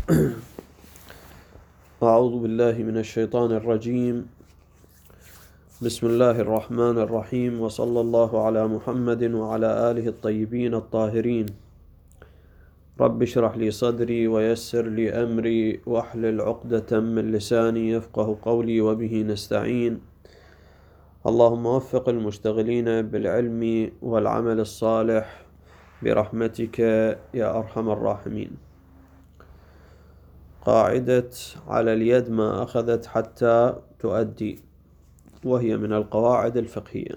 أعوذ بالله من الشيطان الرجيم. بسم الله الرحمن الرحيم، وصلى الله على محمد وعلى آله الطيبين الطاهرين. رب اشرح لي صدري ويسر لي أمري واحلل عقدة من لساني يفقه قولي، وبه نستعين. اللهم وفق المشتغلين بالعلم والعمل الصالح برحمتك يا أرحم الراحمين. قاعدة على اليد ما أخذت حتى تؤدي، وهي من القواعد الفقهية.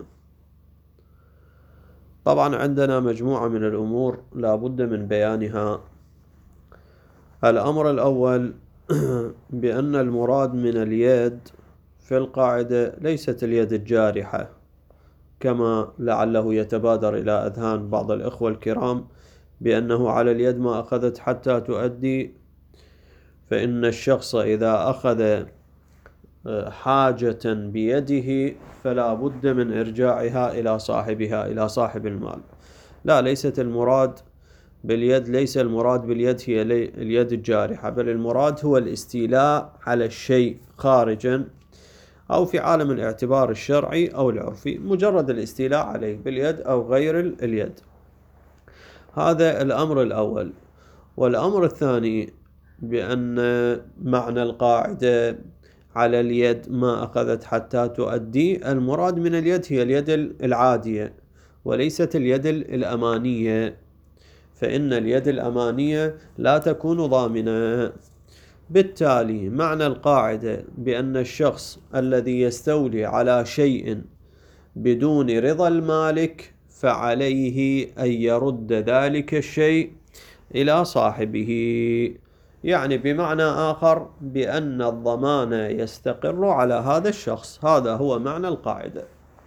طبعا عندنا مجموعة من الأمور لا بد من بيانها. الأمر الأول بأن المراد من اليد في القاعدة ليست اليد الجارحة، كما لعله يتبادر إلى أذهان بعض الإخوة الكرام بأنه على اليد ما أخذت حتى تؤدي، فإن الشخص إذا أخذ حاجة بيده فلا بد من إرجاعها إلى صاحبها، إلى صاحب المال. لا، ليست المراد باليد، ليس المراد باليد هي اليد الجارحة، بل المراد هو الاستيلاء على الشيء خارجا أو في عالم الاعتبار الشرعي أو العرفي، مجرد الاستيلاء عليه باليد أو غير اليد. هذا الأمر الأول. والأمر الثاني بأن معنى القاعدة على اليد ما أخذت حتى تؤدي، المراد من اليد هي اليد العادية وليست اليد الأمانية، فإن اليد الأمانية لا تكون ضامنة. بالتالي معنى القاعدة بأن الشخص الذي يستولي على شيء بدون رضا المالك فعليه أن يرد ذلك الشيء إلى صاحبه، يعني بمعنى آخر بأن الضمان يستقر على هذا الشخص. هذا هو معنى القاعدة.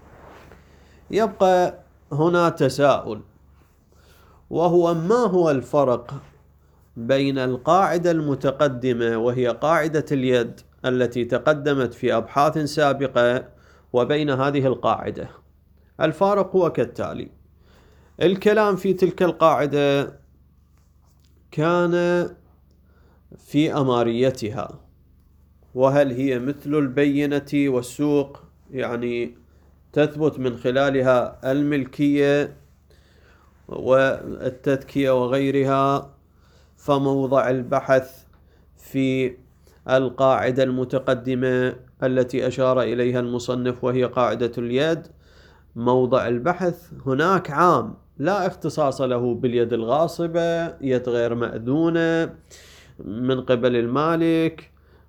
يبقى هنا تساؤل، وهو ما هو الفرق بين القاعدة المتقدمة وهي قاعدة اليد التي تقدمت في أبحاث سابقة وبين هذه القاعدة؟ الفارق هو كالتالي: الكلام في تلك القاعدة كان في أماريتها، وهل هي مثل البينة والسوق، يعني تثبت من خلالها الملكية والتذكية وغيرها. فموضع البحث في القاعدة المتقدمة التي أشار إليها المصنف وهي قاعدة اليد، موضع البحث هناك عام، لا اختصاص له باليد الغاصبة، يد غير مأذونة من قبل المالك،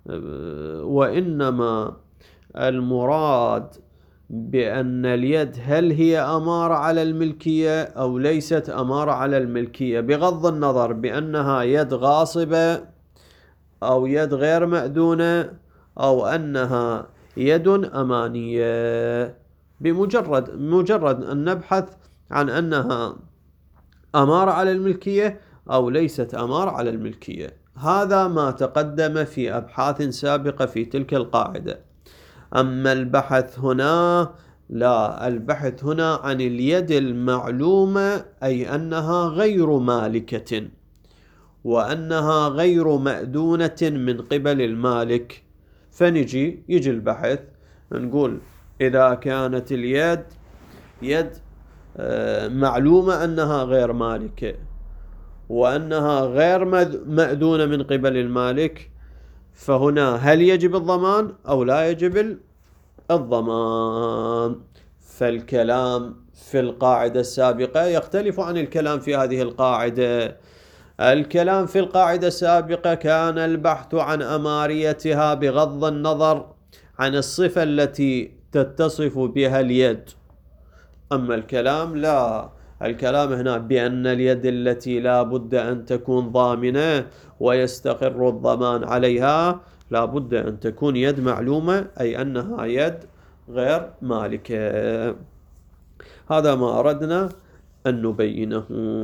وإنما المراد بأن اليد هل هي أمارة على الملكية أو ليست أمارة على الملكية، بغض النظر بأنها يد غاصبة أو يد غير مأذونة أو أنها يد أمانية. بمجرد أن نبحث عن أنها أمارة على الملكية أو ليست أمارة على الملكية. هذا ما تقدم في أبحاث سابقة في تلك القاعدة. أما البحث هنا لا، البحث هنا عن اليد المعلومة، أي أنها غير مالكة وأنها غير مأذونة من قبل المالك. يجي البحث نقول إذا كانت اليد يد معلومة أنها غير مالكة وأنها غير مأذونة من قبل المالك، فهنا هل يجب الضمان أو لا يجب الضمان؟ فالكلام في القاعدة السابقة يختلف عن الكلام في هذه القاعدة. الكلام في القاعدة السابقة كان البحث عن أماريتها بغض النظر عن الصفة التي تتصف بها اليد. أما الكلام لا، الكلام هنا بأن اليد التي لا بد أن تكون ضامنة ويستقر الضمان عليها لا بد أن تكون يد معلومة، أي أنها يد غير مالكة. هذا ما أردنا أن نبينه.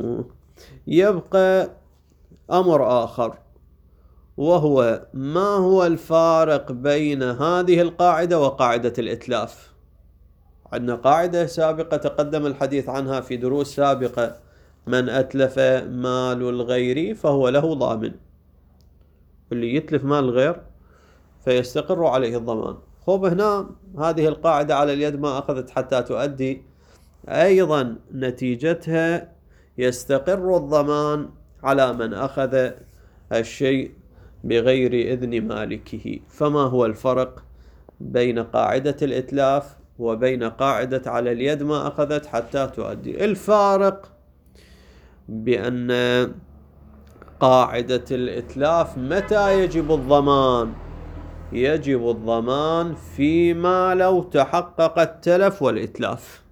يبقى أمر آخر، وهو ما هو الفارق بين هذه القاعدة وقاعدة الإتلاف. عندنا قاعدة سابقة تقدم الحديث عنها في دروس سابقة: من أتلف مال الغير فهو له ضامن. اللي يتلف مال الغير فيستقر عليه الضمان. خب هنا هذه القاعدة على اليد ما أخذت حتى تؤدي أيضا نتيجتها يستقر الضمان على من أخذ الشيء بغير إذن مالكه. فما هو الفرق بين قاعدة الإتلاف وبين قاعدة على اليد ما أخذت حتى تؤدي؟ الفارق بأن قاعدة الإتلاف متى يجب الضمان؟ يجب الضمان فيما لو تحقق التلف والإتلاف.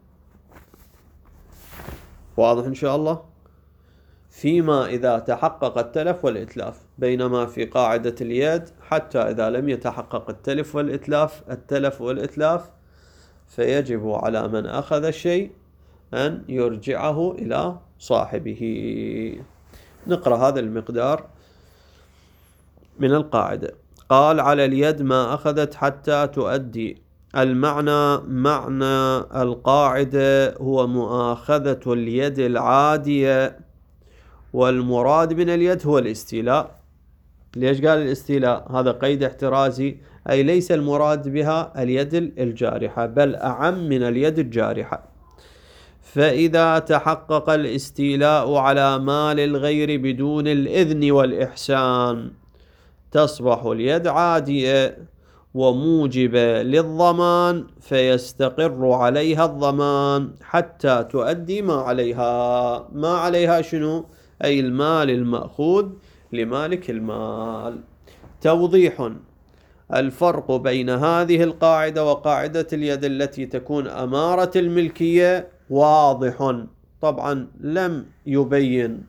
واضح إن شاء الله؟ فيما إذا تحقق التلف والإتلاف، بينما في قاعدة اليد حتى إذا لم يتحقق التلف والإتلاف فيجب على من أخذ الشيء أن يرجعه إلى صاحبه. نقرأ هذا المقدار من القاعدة. قال على اليد ما أخذت حتى تؤدي. المعنى معنى القاعدة هو مؤاخذة اليد العادية، والمراد من اليد هو الاستيلاء. ليش قال الاستيلاء؟ هذا قيد احترازي، أي ليس المراد بها اليد الجارحة بل أعم من اليد الجارحة. فإذا تحقق الاستيلاء على مال الغير بدون الإذن والإحسان تصبح اليد عادية وموجبة للضمان، فيستقر عليها الضمان حتى تؤدي ما عليها. ما عليها شنو؟ أي المال المأخوذ لمالك المال. توضيح: الفرق بين هذه القاعدة وقاعدة اليد التي تكون أمارة الملكية واضح. طبعا لم يبين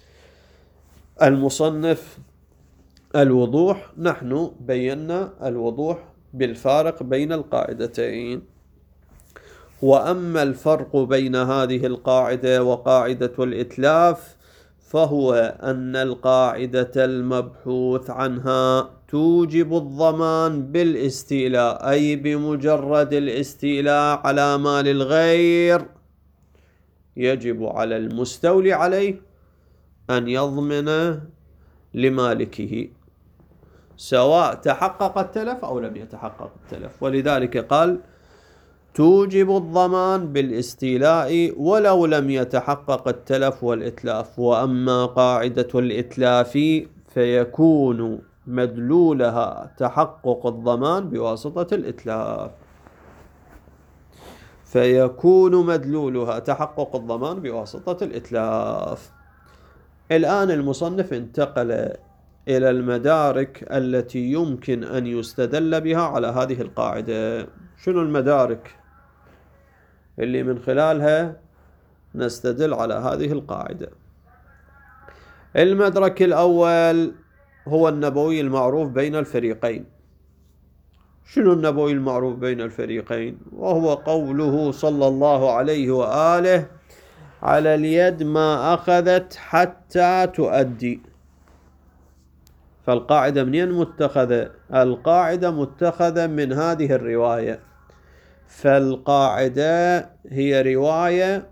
المصنف الوضوح، نحن بينا الوضوح بالفارق بين القاعدتين. وأما الفرق بين هذه القاعدة وقاعدة الإتلاف فهو أن القاعدة المبحوث عنها توجب الضمان بالاستيلاء، أي بمجرد الاستيلاء على مال الغير يجب على المستولي عليه أن يضمن لمالكه سواء تحقق التلف أو لم يتحقق التلف. ولذلك قال توجب الضمان بالاستيلاء ولو لم يتحقق التلف والإتلاف. وأما قاعدة الإتلاف فيكون مدلولها تحقق الضمان بواسطة الإتلاف. الآن المصنف انتقل إلى المدارك التي يمكن أن يستدل بها على هذه القاعدة. شنو المدارك اللي من خلالها نستدل على هذه القاعدة؟ المدرك الأول هو النبوي المعروف بين الفريقين. شنو النبوي المعروف بين الفريقين؟ وهو قوله صلى الله عليه وآله على اليد ما أخذت حتى تؤدي. فالقاعدة منين متخذة؟ القاعدة متخذة من هذه الرواية. فالقاعدة هي رواية،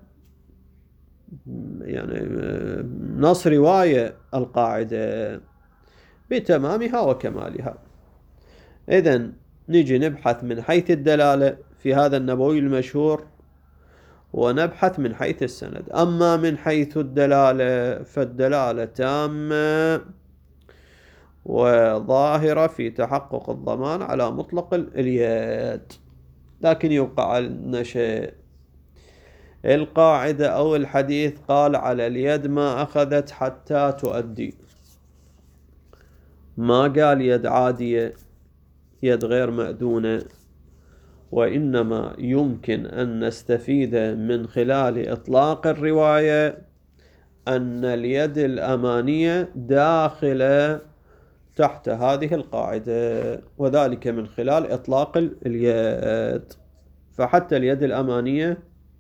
يعني نص رواية القاعدة بتمامها وكمالها. إذن نجي نبحث من حيث الدلالة في هذا النبوي المشهور ونبحث من حيث السند. أما من حيث الدلالة فالدلالة تامة وظاهرة في تحقق الضمان على مطلق اليد. لكن يبقى عندنا شيء. القاعدة أو الحديث قال على اليد ما أخذت حتى تؤدي، ما قال يد عادية يد غير مأذونة. وإنما يمكن أن نستفيد من خلال إطلاق الرواية أن اليد الأمانية داخلة تحت هذه القاعدة، وذلك من خلال إطلاق اليد. فحتى اليد الأمانية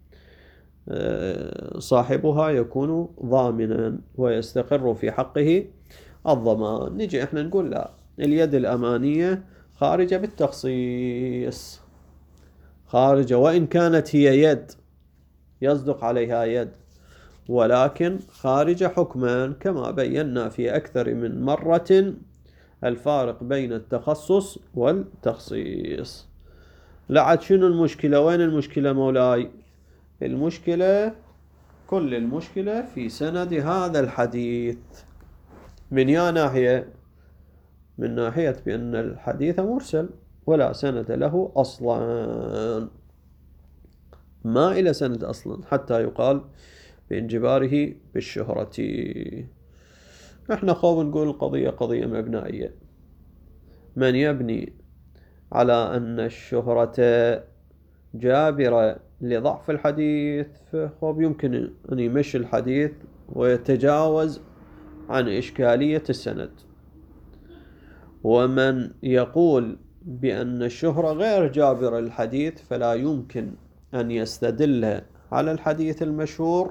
صاحبها يكون ضامنا ويستقر في حقه الضمان. نجي احنا نقول لا، اليد الأمانية خارجة بالتخصيص، خارجة وإن كانت هي يد يصدق عليها يد، ولكن خارجة حكما كما بينا في أكثر من مرة الفارق بين التخصص والتخصيص. لعد شنو المشكلة؟ وين المشكلة مولاي؟ المشكلة، كل المشكلة في سند هذا الحديث. من يا ناحية؟ من ناحية بأن الحديث مرسل ولا سند له أصلا، ما إلى سند أصلا حتى يقال بانجباره بالشهرة. احنا خوف نقول القضية قضية مبنائية. من يبني على أن الشهرة جابرة لضعف الحديث فهو يمكن أن يمشي الحديث ويتجاوز عن إشكالية السند. ومن يقول بأن الشهرة غير جابرة للحديث فلا يمكن أن يستدل على الحديث المشهور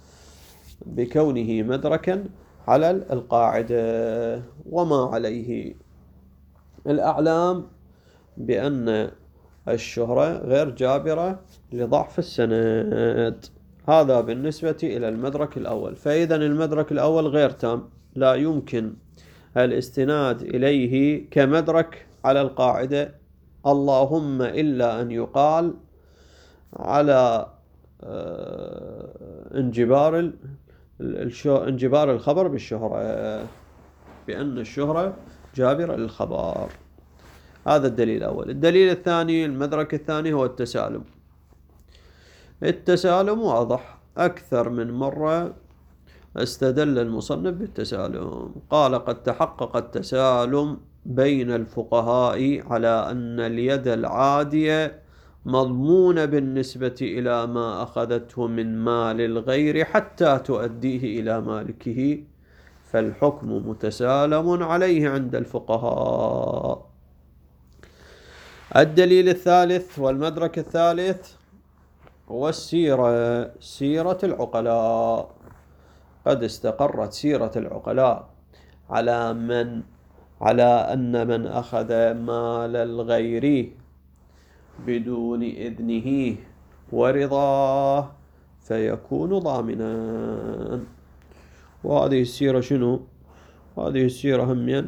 بكونه مدركا على القاعدة. وما عليه الأعلام بأن الشهرة غير جابرة لضعف السند. هذا بالنسبة إلى المدرك الأول. فإذا المدرك الأول غير تام، لا يمكن الاستناد إليه كمدرك على القاعدة، اللهم إلا أن يقال على انجبار الخبر بالشهرة، بأن الشهرة جابرة للخبر. هذا الدليل الأول. الدليل الثاني، المدرك الثاني، هو التسالم. التسالم واضح، أكثر من مرة استدل المصنف بالتسالم. قال قد تحقق التسالم بين الفقهاء على أن اليد العادية مضمونة بالنسبة إلى ما أخذته من مال الغير حتى تؤديه إلى مالكه، فالحكم متسالم عليه عند الفقهاء. الدليل الثالث والمدرك الثالث هو السيرة، سيرة العقلاء. قد استقرت سيرة العقلاء على أن من أخذ مال الغير بدون إذنه ورضاه فيكون ضامنا. وهذه السيرة شنو؟ هذه السيرة همين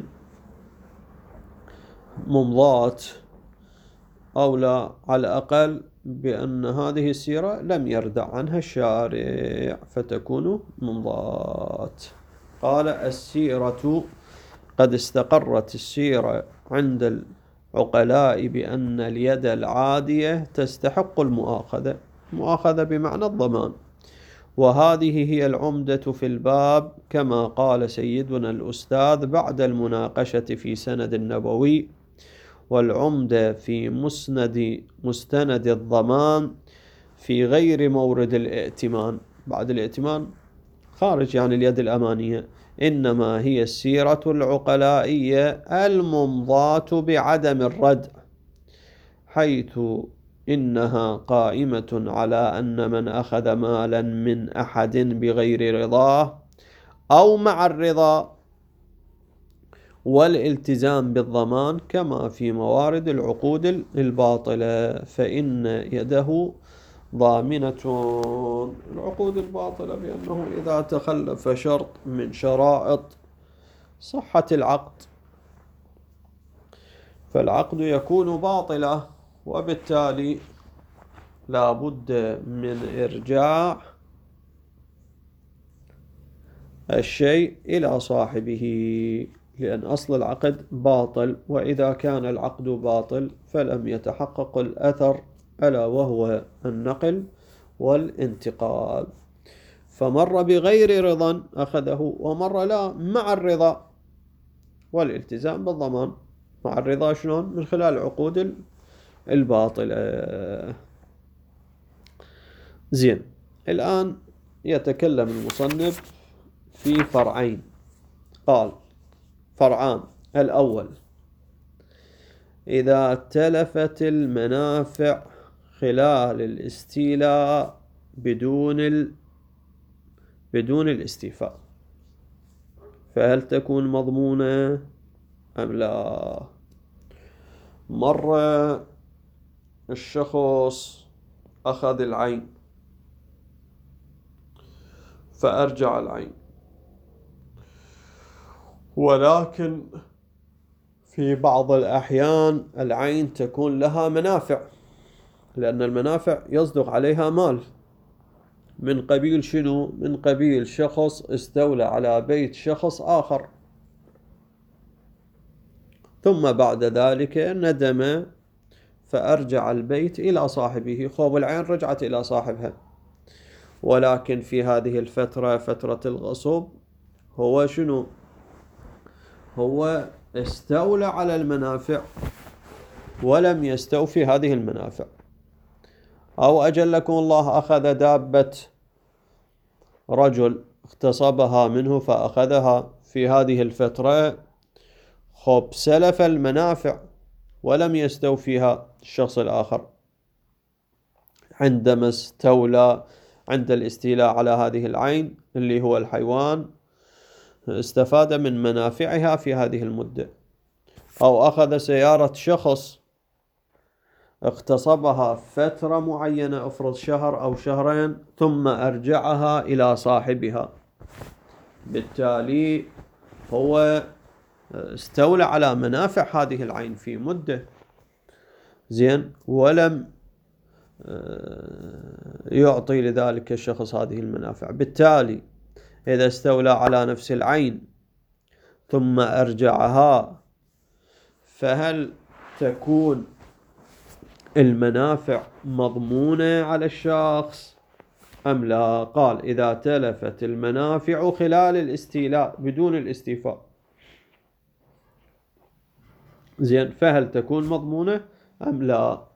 ممضاة، أو لا على الأقل بأن هذه السيرة لم يردع عنها الشارع فتكون ممضاة. قال السيرة، قد استقرت السيرة عند العقلاء بأن اليد العادية تستحق المؤاخذة بمعنى الضمان. وهذه هي العمدة في الباب، كما قال سيدنا الأستاذ بعد المناقشة في سند النبوي: والعمدة في مستند الضمان في غير مورد الائتمان. بعد الائتمان خارج يعني اليد الأمانية، إنما هي السيرة العقلائية الممضاة بعدم الردع، حيث إنها قائمة على أن من أخذ مالا من أحد بغير رضاه أو مع الرضا والالتزام بالضمان كما في موارد العقود الباطلة فإن يده ضامنة. العقود الباطلة بأنه إذا تخلف شرط من شرائط صحة العقد فالعقد يكون باطلا، وبالتالي لا بد من إرجاع الشيء إلى صاحبه، لأن أصل العقد باطل، وإذا كان العقد باطل فلم يتحقق الأثر ألا وهو النقل والانتقال. فمر بغير رضا أخذه، ومر لا مع الرضا والالتزام بالضمان. مع الرضا شلون؟ من خلال العقود الباطلة. زين، الآن يتكلم المصنف في فرعين. قال فرعان: الأول، إذا تلفت المنافع خلال الاستيلاء بدون الاستيفاء فهل تكون مضمونة أم لا؟ مرة الشخص أخذ العين فأرجع العين، ولكن في بعض الأحيان العين تكون لها منافع، لأن المنافع يصدق عليها مال. من قبيل شنو؟ من قبيل شخص استولى على بيت شخص آخر، ثم بعد ذلك ندم فأرجع البيت إلى صاحبه. خوب العين رجعت إلى صاحبها، ولكن في هذه الفترة، فترة الغصب، هو شنو؟ هو استولى على المنافع ولم يستوفي هذه المنافع. أو أجلكم الله أخذ دابة رجل اغتصبها منه فأخذها في هذه الفترة، خب سلف المنافع ولم يستوفيها الشخص الآخر. عندما استولى عند الاستيلاء على هذه العين اللي هو الحيوان، استفاد من منافعها في هذه المدة. أو أخذ سيارة شخص اغتصبها فترة معينة، افرض شهر أو شهرين، ثم أرجعها إلى صاحبها، بالتالي هو استولى على منافع هذه العين في مدة، زين، ولم يعطي لذلك الشخص هذه المنافع. بالتالي إذا استولى على نفس العين ثم أرجعها، فهل تكون المنافع مضمونة على الشخص أم لا؟ قال إذا تلفت المنافع خلال الاستيلاء بدون الاستيفاء، زين، فهل تكون مضمونة أم لا؟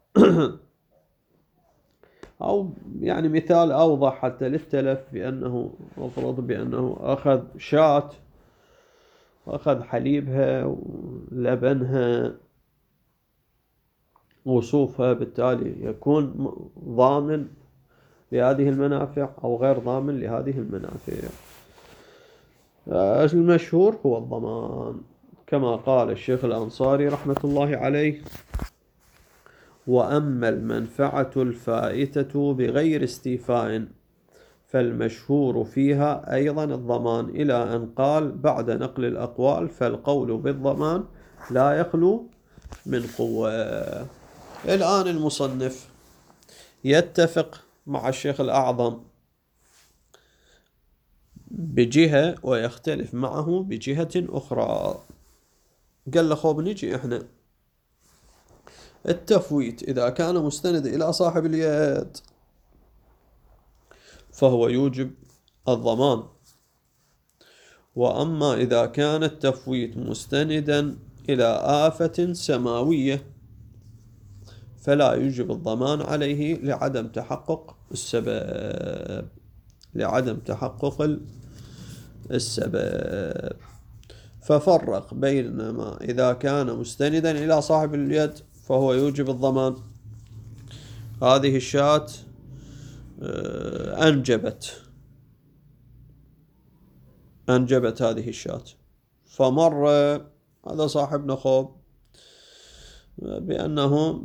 أو يعني مثال أوضح حتى للتلف، بأنه أفرض بأنه أخذ شاة وأخذ حليبها ولبنها وصوفها، بالتالي يكون ضامن لهذه المنافع أو غير ضامن لهذه المنافع. المشهور هو الضمان، كما قال الشيخ الأنصاري رحمة الله عليه: وأما المنفعة الفائتة بغير استيفاء فالمشهور فيها أيضا الضمان، إلى أن قال بعد نقل الأقوال: فالقول بالضمان لا يخلو من قوة. الآن المصنف يتفق مع الشيخ الأعظم بجهة ويختلف معه بجهة أخرى. قال له خوب نجي إحنا التفويت إذا كان مستند إلى صاحب اليد فهو يوجب الضمان، وأما إذا كان التفويت مستندا إلى آفة سماوية فلا يوجب الضمان عليه لعدم تحقق السبب، لعدم تحقق السبب. ففرق بينما إذا كان مستندا إلى صاحب اليد فهو يوجب الضمان. هذه الشاة أنجبت هذه الشاة، فمر هذا صاحبنا خوب بأنه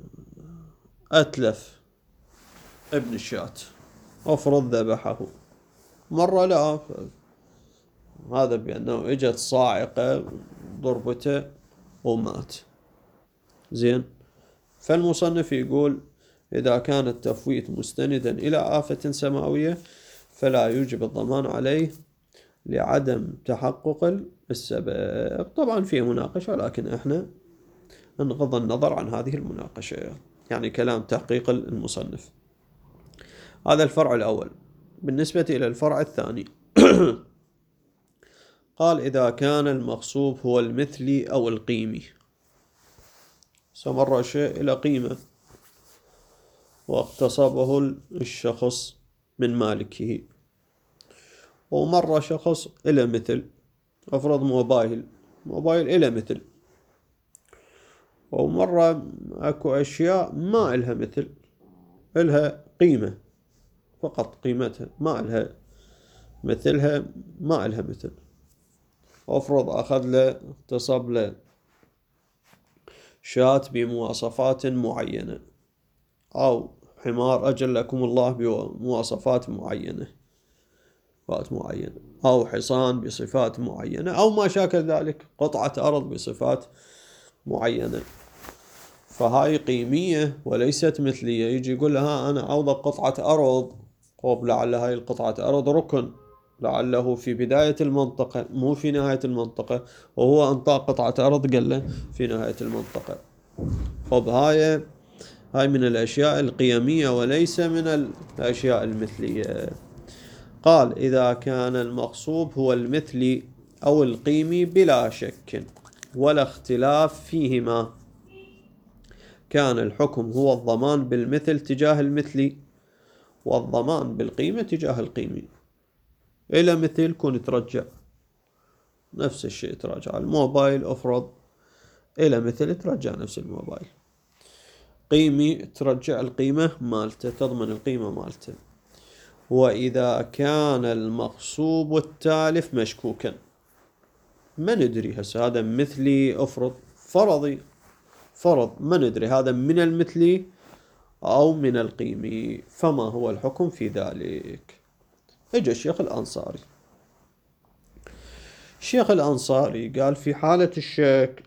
أتلف ابن الشاة، أفرض ذبحه، مرة لا، هذا بأنه اجت صاعقة ضربته ومات، زين. فالمصنف يقول إذا كان التفويت مستندا إلى آفة سماوية فلا يوجب الضمان عليه لعدم تحقق السبب. طبعا فيه مناقشة، ولكن احنا نغض النظر عن هذه المناقشة، يعني كلام تحقيق المصنف. هذا الفرع الأول. بالنسبة إلى الفرع الثاني قال إذا كان المغصوب هو المثلي أو القيمي، استمر شيء إلى قيمة واغتصبه الشخص من مالكه، ومر شخص إلى مثل، أفرض موبايل إلى مثل، ومرة أكو أشياء ما إلها مثل، إلها قيمة فقط، قيمتها ما إلها مثلها، ما إلها مثل. أفرض أخذ له اغتصب له شاة بمواصفات معينة، أو حمار أجلكم الله بمواصفات معينة، بصفات معينة، أو حصان بصفات معينة، أو ما شاكل ذلك، قطعة أرض بصفات معينة. فهاي قيمية وليست مثلية. يجي يقول لها أنا عوض قطعة أرض، طب لعل هاي القطعة أرض ركن، لعله في بداية المنطقة مو في نهاية المنطقة، وهو أنطى قطعة أرض قال له في نهاية المنطقة. طب هاي من الأشياء القيمية وليس من الأشياء المثلية. قال إذا كان المغصوب هو المثلي أو القيمي بلا شك ولا اختلاف فيهما، كان الحكم هو الضمان بالمثل تجاه المثلي، والضمان بالقيمة تجاه القيمي. إلى مثل كون ترجع نفس الشيء، تراجع الموبايل أفرض إلى مثل ترجع نفس الموبايل، قيمي ترجع القيمة مالته، تضمن القيمة مالته. وإذا كان المغصوب التالف مشكوكا، ما ندري هسه هذا مثلي أفرض فرض ما ندري هذا من المثلي أو من القيمي، فما هو الحكم في ذلك؟ اجى الشيخ الأنصاري قال في حالة الشك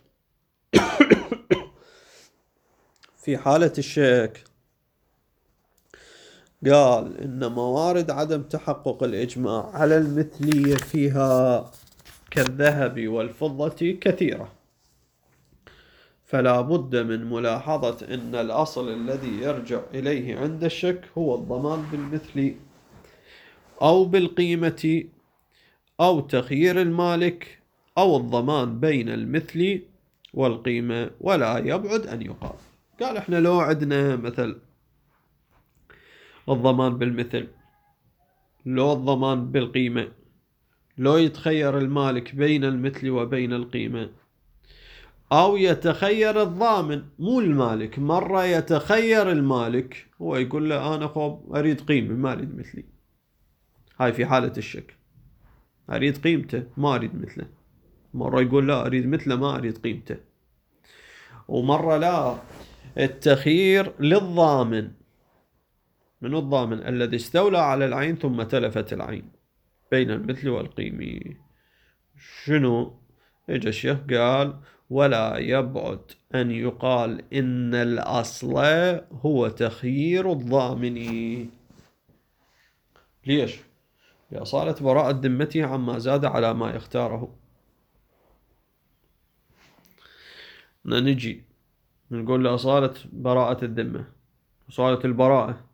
قال إن موارد عدم تحقق الإجماع على المثلية فيها كالذهب والفضة كثيرة، فلا بد من ملاحظة أن الأصل الذي يرجع إليه عند الشك هو الضمان بالمثل أو بالقيمة أو تخيير المالك أو الضمان بين المثل والقيمة، ولا يبعد أن يقال. قال إحنا لو عندنا مثل الضمان بالمثل، لو الضمان بالقيمة، لو يتخير المالك بين المثل وبين القيمة، أو يتخير الضامن مو المالك، مرة يتخير المالك هو يقول له أنا خب أريد قيمة ما أريد مثلي، هاي في حالة الشك، أريد قيمته ما أريد مثله. مرة يقول لا أريد مثله ما أريد قيمته. ومرة لا، التخيير للضامن، من الضامن الذي استولى على العين ثم تلفت العين بين المثل والقيمة. شنو؟ اجى الشيخ قال ولا يبعد أن يقال إن الأصل هو تخيير الضامن. ليش؟ لأصالة براءة ذمته عما زاد على ما يختاره. نجي نقول لأصالة براءة الذمة، أصالة البراءة،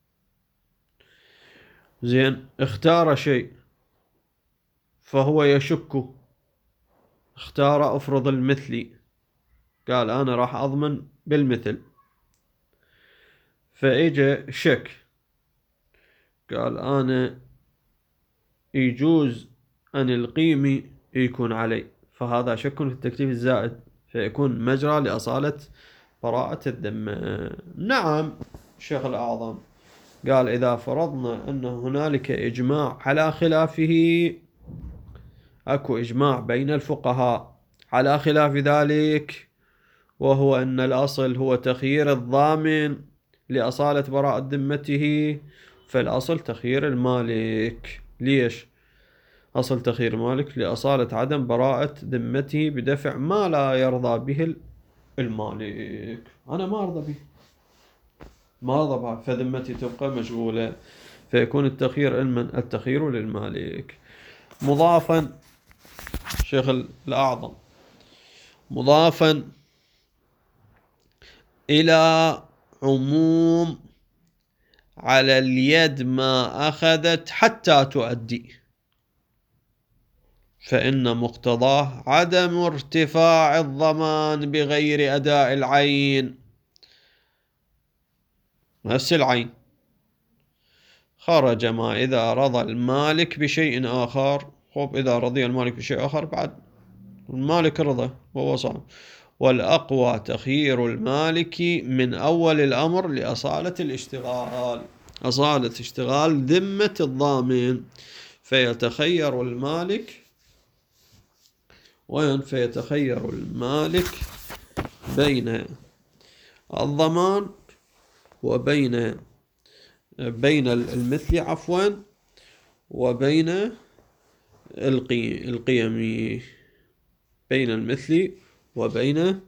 زين اختار شيء فهو يشك، اختار أفرض المثلي، قال أنا راح أضمن بالمثل، فإجا شك قال أنا يجوز أن القيمة يكون علي، فهذا شك في التكليف الزائد، فيكون مجرى لأصالة براءة الذمة. نعم الشيخ الأعظم قال إذا فرضنا أن هنالك إجماع على خلافه، أكو إجماع بين الفقهاء على خلاف ذلك، وهو أن الأصل هو تخيير الضامن لأصالة براءة ذمته، فالأصل تخيير المالك. ليش؟ أصل تخيير المالك لأصالة عدم براءة ذمته بدفع ما لا يرضى به المالك. أنا ما أرضى به، ما أرضى به، فذمتي تبقى مشغولة، فيكون التخيير التخيير للمالك. مضافا شيخ الأعظم مضافا إلى عموم على اليد ما أخذت حتى تؤدي، فإن مقتضاه عدم ارتفاع الضمان بغير أداء العين. نفس العين خرج ما إذا رضى المالك بشيء آخر، خب إذا رضي المالك بشيء آخر بعد المالك رضى وهو صعب، والأقوى تخيير المالك من أول الأمر لأصالة الاشتغال، أصالة اشتغال ذمة الضامن، فيتخير المالك بين الضمان وبين المثل وبين القيم، بين المثل وبين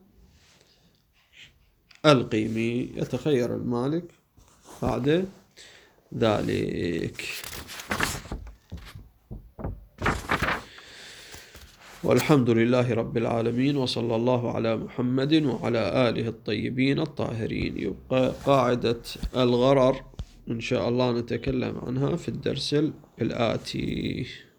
القيم، يتخير المالك بعد ذلك. والحمد لله رب العالمين، وصلى الله على محمد وعلى آله الطيبين الطاهرين. يبقى قاعدة الغرر إن شاء الله نتكلم عنها في الدرس الآتي.